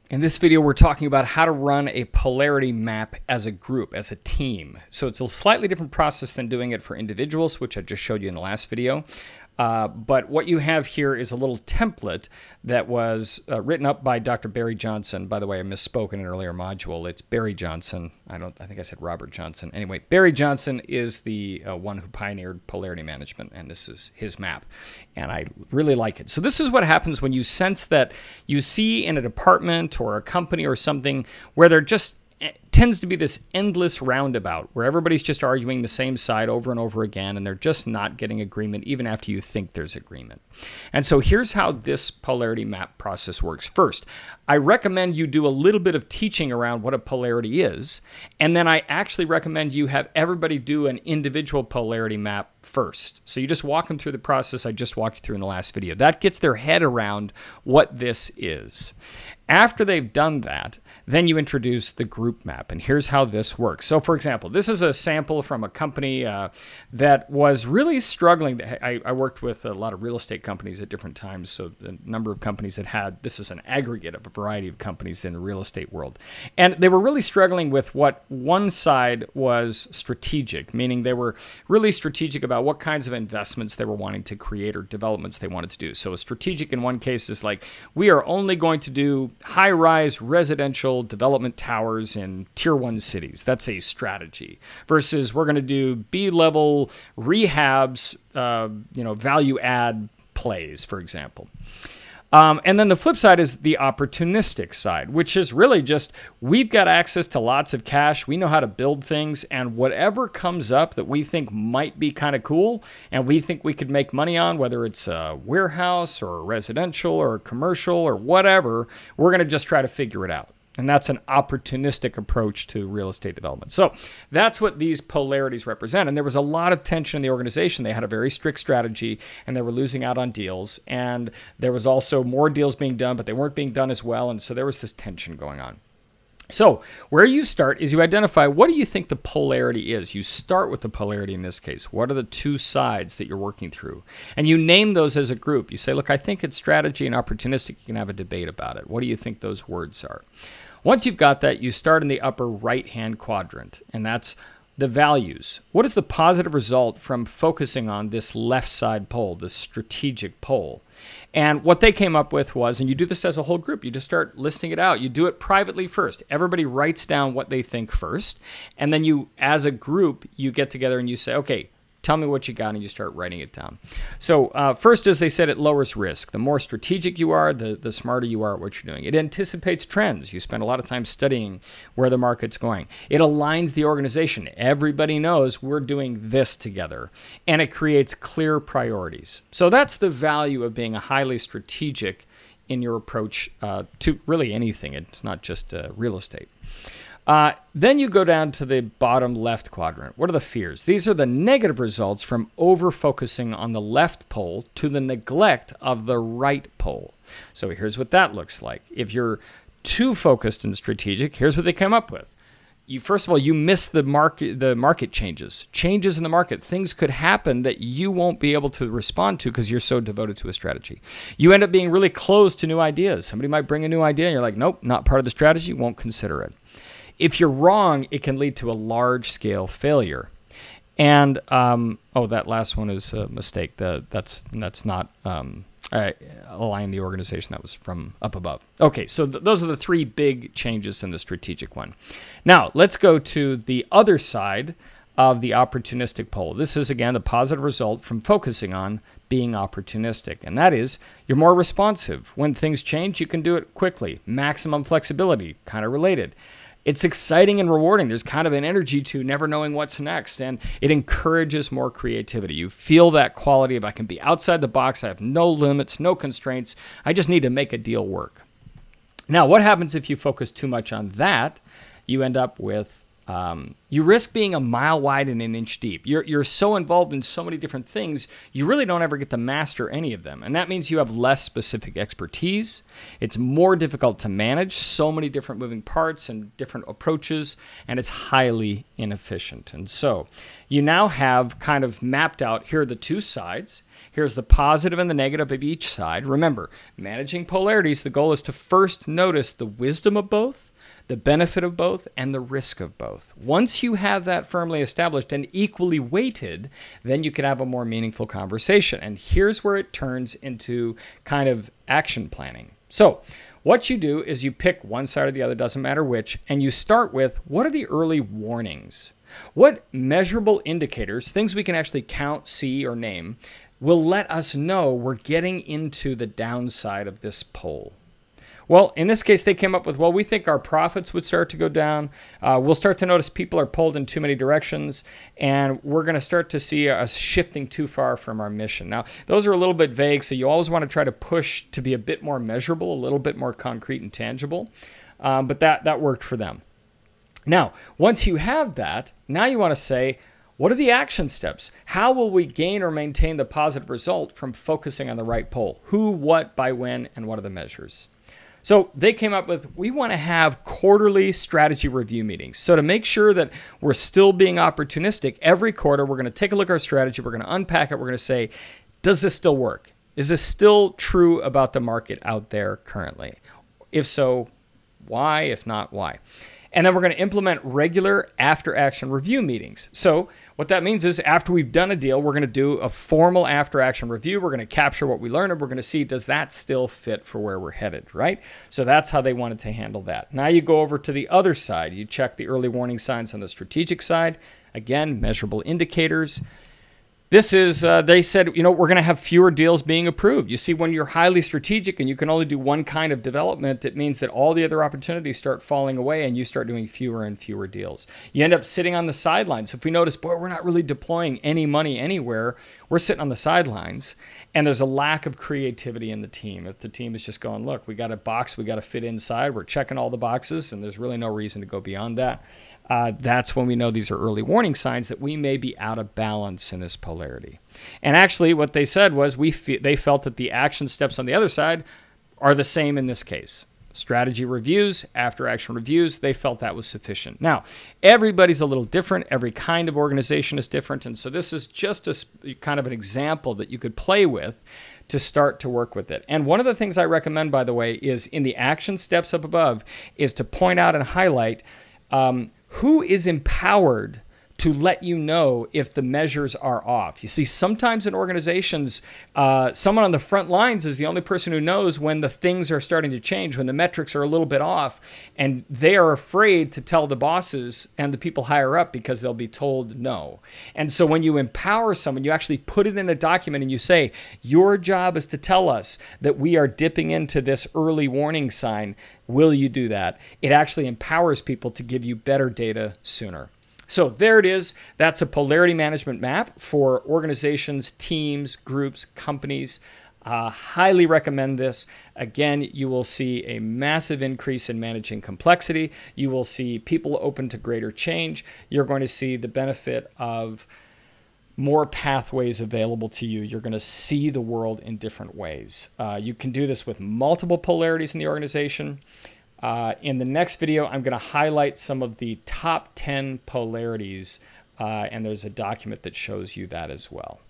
In this video, we're talking about how to run a polarity map as a group, as a team. So it's a slightly different process than doing it for individuals, which I just showed you in the last video. But what you have here is a little template that was written up by Dr. Barry Johnson. By the way, I misspoke in an earlier module. It's Barry Johnson. I think I said Robert Johnson. Anyway, Barry Johnson is the one who pioneered polarity management, and this is his map. And I really like it. So this is what happens when you sense that you see in a department or a company or something where they're just tends to be this endless roundabout where everybody's just arguing the same side over and over again, and they're just not getting agreement even after you think there's agreement. And so here's how this polarity map process works. First, I recommend you do a little bit of teaching around what a polarity is, and then I actually recommend you have everybody do an individual polarity map first. So you just walk them through the process I just walked you through in the last video. That gets their head around what this is. After they've done that, then you introduce the group map, and here's how this works. So, for example, this is a sample from a company that was really struggling. I worked with a lot of real estate companies at different times, so the number of companies that had, this is an aggregate of a variety of companies in the real estate world. And they were really struggling with what one side was strategic, meaning they were really strategic about what kinds of investments they were wanting to create or developments they wanted to do. So strategic in one case is like, we are only going to do high-rise residential development towers in tier 1 cities. That's a strategy. Versus we're going to do B-level rehabs, value-add plays, for example. And then the flip side is the opportunistic side, which is really just we've got access to lots of cash. We know how to build things, and whatever comes up that we think might be kind of cool and we think we could make money on, whether it's a warehouse or a residential or a commercial or whatever, we're going to just try to figure it out. And that's an opportunistic approach to real estate development. So that's what these polarities represent. And there was a lot of tension in the organization. They had a very strict strategy, and they were losing out on deals. And there was also more deals being done, but they weren't being done as well. And so there was this tension going on. So where you start is you identify, what do you think the polarity is? You start with the polarity in this case. What are the two sides that you're working through? And you name those as a group. You say, look, I think it's strategy and opportunistic. You can have a debate about it. What do you think those words are? Once you've got that, you start in the upper right-hand quadrant, and that's the values. What is the positive result from focusing on this left side pole, this strategic pole? And what they came up with was, and you do this as a whole group, you just start listing it out. You do it privately first. Everybody writes down what they think first, and then you, as a group, you get together and you say, okay, tell me what you got, and you start writing it down. So first, as they said, it lowers risk. The more strategic you are, the smarter you are at what you're doing. It anticipates trends. You spend a lot of time studying where the market's going. It aligns the organization. Everybody knows we're doing this together. And it creates clear priorities. So that's the value of being a highly strategic in your approach to really anything. It's not just real estate. Then you go down to the bottom left quadrant. What are the fears? These are the negative results from over-focusing on the left pole to the neglect of the right pole. So here's what that looks like. If you're too focused and strategic, here's what they come up with. First of all, you miss the market changes. Changes in the market. Things could happen that you won't be able to respond to because you're so devoted to a strategy. You end up being really closed to new ideas. Somebody might bring a new idea and you're like, nope, not part of the strategy, won't consider it. If you're wrong, it can lead to a large-scale failure. And, that last one is a mistake. That's not align the organization. That was from up above. Okay, so those are the three big changes in the strategic one. Now, let's go to the other side of the opportunistic pole. This is, again, the positive result from focusing on being opportunistic. And that is, you're more responsive. When things change, you can do it quickly. Maximum flexibility, kind of related. It's exciting and rewarding. There's kind of an energy to never knowing what's next, and it encourages more creativity. You feel that quality of I can be outside the box, I have no limits, no constraints, I just need to make a deal work. Now, what happens if you focus too much on that? You end up with You risk being a mile wide and an inch deep. You're so involved in so many different things, you really don't ever get to master any of them. And that means you have less specific expertise. It's more difficult to manage so many different moving parts and different approaches, and it's highly inefficient. And so you now have kind of mapped out, here are the two sides. Here's the positive and the negative of each side. Remember, managing polarities, the goal is to first notice the wisdom of both, the benefit of both, and the risk of both. Once you have that firmly established and equally weighted, then you can have a more meaningful conversation. And here's where it turns into kind of action planning. So what you do is you pick one side or the other, doesn't matter which, and you start with, what are the early warnings? What measurable indicators, things we can actually count, see, or name, will let us know we're getting into the downside of this pole? Well, in this case, they came up with, well, we think our profits would start to go down. We'll start to notice people are pulled in too many directions, and we're going to start to see us shifting too far from our mission. Now, those are a little bit vague, so you always want to try to push to be a bit more measurable, a little bit more concrete and tangible, but that worked for them. Now, once you have that, now you want to say, what are the action steps? How will we gain or maintain the positive result from focusing on the right pole? Who, what, by when, and what are the measures? So they came up with, we want to have quarterly strategy review meetings. So to make sure that we're still being opportunistic, every quarter we're going to take a look at our strategy, we're going to unpack it, we're going to say, does this still work? Is this still true about the market out there currently? If so, why? If not, why? And then we're going to implement regular after-action review meetings. So what that means is after we've done a deal, we're going to do a formal after-action review. We're going to capture what we learned, and we're going to see, does that still fit for where we're headed, right? So that's how they wanted to handle that. Now you go over to the other side. You check the early warning signs on the strategic side. Again, measurable indicators. This is, they said, we're going to have fewer deals being approved. You see, when you're highly strategic and you can only do one kind of development, it means that all the other opportunities start falling away and you start doing fewer and fewer deals. You end up sitting on the sidelines. If we notice, boy, we're not really deploying any money anywhere, we're sitting on the sidelines, and there's a lack of creativity in the team. If the team is just going, look, we got a box, we got to fit inside, we're checking all the boxes, and there's really no reason to go beyond that. That's when we know these are early warning signs that we may be out of balance in this polarity. And actually what they said was they felt that the action steps on the other side are the same in this case. Strategy reviews, after action reviews, they felt that was sufficient. Now, everybody's a little different. Every kind of organization is different. And so this is just a kind of an example that you could play with to start to work with it. And one of the things I recommend, by the way, is in the action steps up above, is to point out and highlight who is empowered to let you know if the measures are off. You see, sometimes in organizations, someone on the front lines is the only person who knows when the things are starting to change, when the metrics are a little bit off, and they are afraid to tell the bosses and the people higher up because they'll be told no. And so when you empower someone, you actually put it in a document and you say, your job is to tell us that we are dipping into this early warning sign. Will you do that? It actually empowers people to give you better data sooner. So there it is. That's a polarity management map for organizations, teams, groups, companies. Highly recommend this. Again, you will see a massive increase in managing complexity. You will see people open to greater change. You're going to see the benefit of more pathways available to you. You're going to see the world in different ways. You can do this with multiple polarities in the organization. In the next video, I'm going to highlight some of the top 10 polarities, and there's a document that shows you that as well.